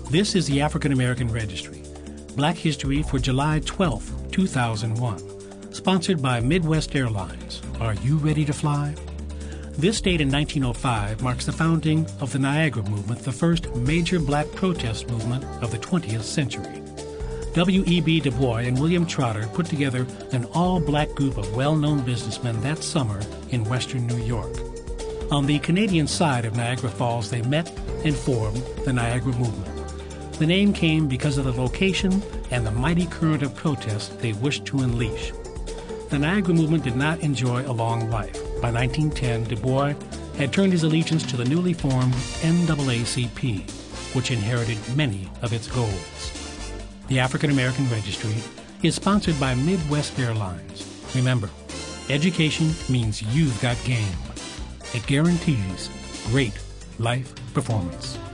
This is the African American Registry, Black History for July 12, 2001, sponsored by Midwest Airlines. Are you ready to fly? This date in 1905 marks the founding of the Niagara Movement, the first major black protest movement of the 20th century. W.E.B. Du Bois and William Trotter put together an all-black group of well-known businessmen that summer in western New York. On the Canadian side of Niagara Falls, they met and formed the Niagara Movement. The name came because of the location and the mighty current of protest they wished to unleash. The Niagara Movement did not enjoy a long life. By 1910, Du Bois had turned his allegiance to the newly formed NAACP, which inherited many of its goals. The African American Registry is sponsored by Midwest Airlines. Remember, education means you've got game. It guarantees great life performance.